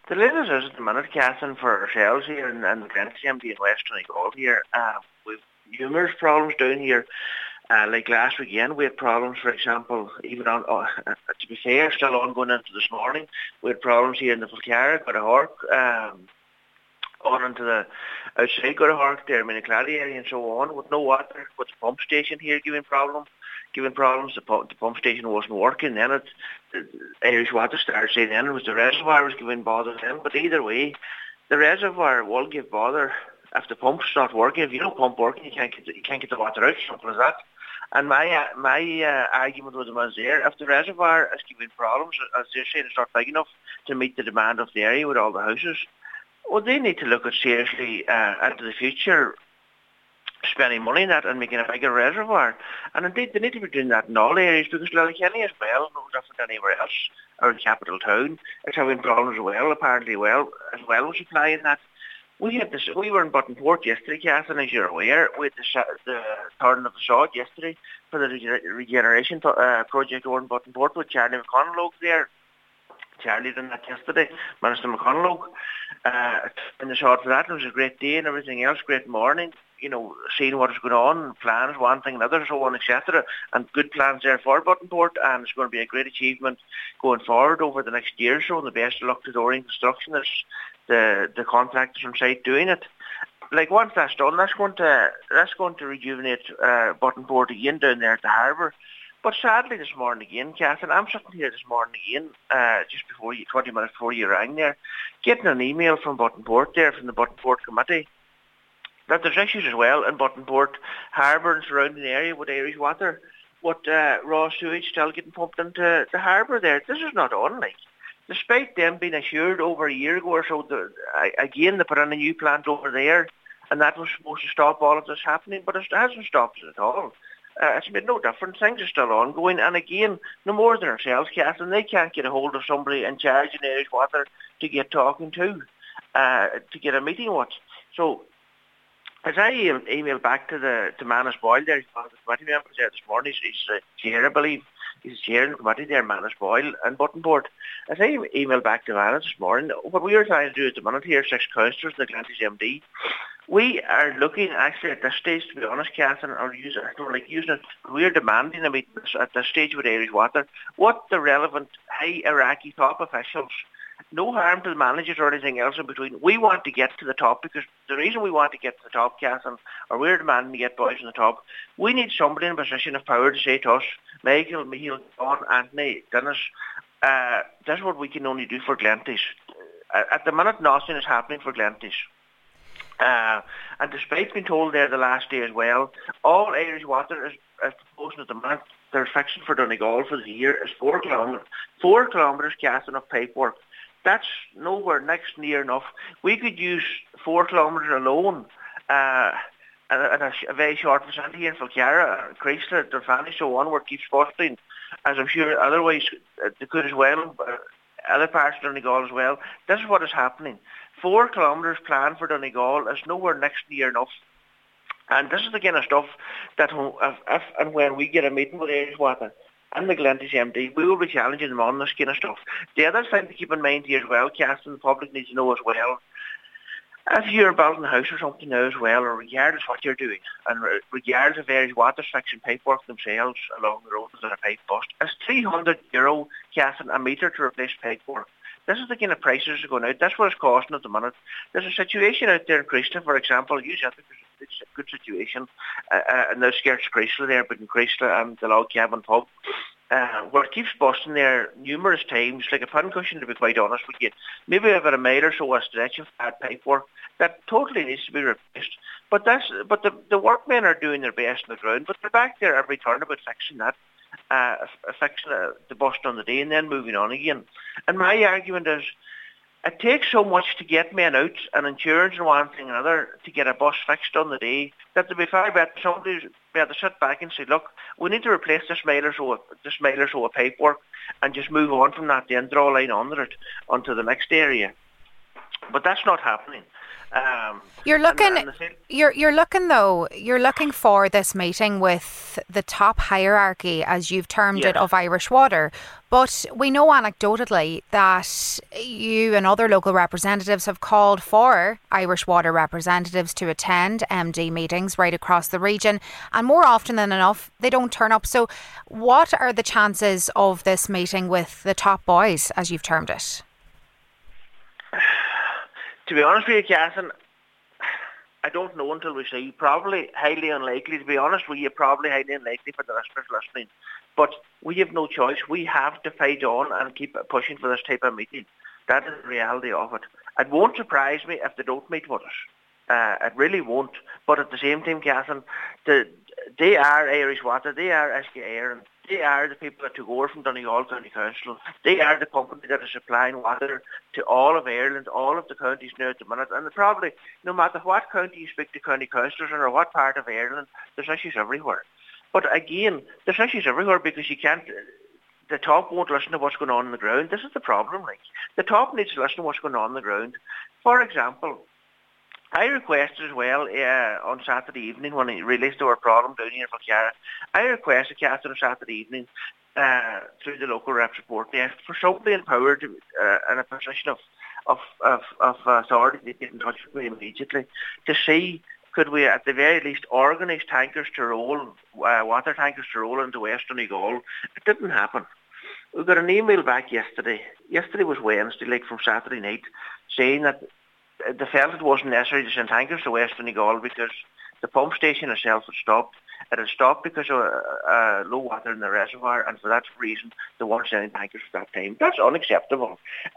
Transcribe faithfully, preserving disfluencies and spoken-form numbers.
The latest is at the minute, Catherine, for ourselves here in, in the Glenties M D in West Donegal here. Uh, we've numerous problems down here. Uh, like last weekend, we had problems, for example, even on, uh, to be fair, still ongoing into this morning. We had problems here in the Falcara, Gotahork, um, on into the outside Gotahork there, Miniclady area and so on, with no water, with the pump station here giving problems. Given problems, the pump, the pump station wasn't working. Then it, the Irish Water started saying then it was the reservoir was giving bother then. But either way, the reservoir will give bother if the pump's not working. If you don't pump working, you can't get the, you can't get the water out. Simple as that. And my uh, my uh, argument with them was there: if the reservoir is giving problems, as they're saying it's not big enough to meet the demand of the area with all the houses, well, they need to look at seriously uh, into the future, spending money on that and making a bigger reservoir. And indeed, they need to be doing that in all areas, because Letterkenny as well, no different than anywhere else, or in capital town, is having problems as well, apparently well, as well with supplying that. We had this, we were in Buttonport yesterday, Catherine, as you're aware. We had the, the turn of the sod yesterday for the regeneration uh, project over in Buttonport with Charlie McConnell there. Charlie done that yesterday, Minister McConnell, uh, in the sod for that. It was a great day and everything else, great morning. You know, seeing what is going on, plans, one thing, another, so on, et cetera. And good plans there for Buttonport, and it's going to be a great achievement going forward over the next year or so. And the best of luck to Dorian Construction, as the the contractors on site doing it. Like once that's done, that's going to that's going to rejuvenate uh, Buttonport again down there at the harbour. But sadly, this morning again, Catherine, I'm sitting here this morning again, uh, just before you, twenty minutes before you rang there, getting an email from Buttonport there, from the Buttonport Committee, that there's issues as well in Buttonport Harbour and surrounding area with Irish Water, with uh, raw sewage still getting pumped into the harbour there. This is not on, like. Despite them being assured over a year ago or so, the, again, they put in a new plant over there, and that was supposed to stop all of this happening, but it hasn't stopped it at all. Uh, it's made no difference. Things are still ongoing, and again, no more than ourselves, Catherine, they can't get a hold of somebody in charge in Irish Water to get talking to, uh, to get a meeting with. So, as I emailed back to the to Manus Boyle there, one of the committee members there this morning, he's, he's the chair, I believe, he's the chair in the committee there, Manus Boyle and Buttonport. As I emailed back to Manus this morning, what we are trying to do at the minute here, six councillors, the Glenties M D, we are looking actually at this stage, to be honest, Catherine, or use it, I don't like using it, we are demanding a meeting at this stage with Irish Water, what the relevant high Iraqi top officials, no harm to the managers or anything else in between. We want to get to the top, because the reason we want to get to the top, Catherine, or we're demanding to get boys on the top, we need somebody in a position of power to say to us, Michael, Michael, John, Anthony, Dennis, uh, that's what we can only do for Glenties. Uh, at the minute, nothing is happening for Glenties. Uh, and despite being told there the last day as well, all Irish Water is, is proposing at the minute, their fixing for Donegal for the year is four kilometres, four kilometres, Catherine, of pipework. That's nowhere next near enough. We could use four kilometres alone, uh, and a, a very short vicinity here in Falcara, Chrysler, Durfani, so on, where it keeps busting, as I'm sure otherwise uh, they could as well, uh, other parts of Donegal as well. This is what is happening. Four kilometres planned for Donegal is nowhere next near enough. And this is the kind of stuff that if, if and when we get a meeting with Irish Water and the Glenties M D, we will be challenging them on this kind of stuff. The other thing to keep in mind here as well, Catherine, the public needs to know as well, if you're building a house or something now as well, or regardless what you're doing, and regardless of Irish Water fixing pipework themselves along the road that a pipe bust, it's three hundred euro, Catherine, a metre to replace pipework. This is the kind of prices that are going out. That's what it's costing at the minute. There's a situation out there in Chrysler, for example. You said it's a good situation, uh, uh, and the skirts Chrysler there, but in Chrysler and the Log Cabin pub, uh, where it keeps busting there numerous times, like a pincushion, to be quite honest with you. Maybe about a mile or so a stretch of bad pipework that totally needs to be replaced. But that's but the the workmen are doing their best on the ground, but they're back there every turn about fixing that. Uh, fixing uh, the bust on the day and then moving on again. And my argument is, it takes so much to get men out and insurance and one thing and another to get a bus fixed on the day that to be fair better somebody better sit back and say, look, we need to replace this mile or so of, this mile or so of pipework and just move on from that, then draw a line under it onto the next area. but that's not happening. Um, you're looking, and, and the you're you're looking though. You're looking for this meeting with the top hierarchy, as you've termed yes. it, of Irish Water. But we know anecdotally that you and other local representatives have called for Irish Water representatives to attend M D meetings right across the region, and more often than enough, they don't turn up. So, what are the chances of this meeting with the top boys, as you've termed it? To be honest with you, Catherine, I don't know until we see. Probably highly unlikely, to be honest with you, probably highly unlikely for the listeners listening. But we have no choice. We have to fight on and keep pushing for this type of meeting. That is the reality of it. It won't surprise me if they don't meet with us. Uh, it really won't. But at the same time, Catherine, the, they are Irish Water, they are S K Ireland, they are the people that took over from Donegal County Council. They are the company that is supplying water to all of Ireland, all of the counties now at the minute. And probably, no matter what county you speak to county councillors in or what part of Ireland, there's issues everywhere. But again, there's issues everywhere because you can't, the top won't listen to what's going on on the ground. This is the problem. Like, the top needs to listen to what's going on on the ground. For example, I requested as well uh, on Saturday evening when he released our problem down here in Falcarra, I requested Catherine on Saturday evening uh, through the local reps report desk for somebody empowered uh, in a position of of, of, of authority to get in touch with me immediately to see could we at the very least organise tankers to roll, uh, water tankers to roll into West Donegal. It didn't happen. We got an email back yesterday. Yesterday was Wednesday, like from Saturday night, saying that they felt it wasn't necessary to send tankers to West Donegal because the pump station itself had stopped. It had stopped because of uh, low water in the reservoir, and for that reason, they weren't sending tankers at that time. That's unacceptable.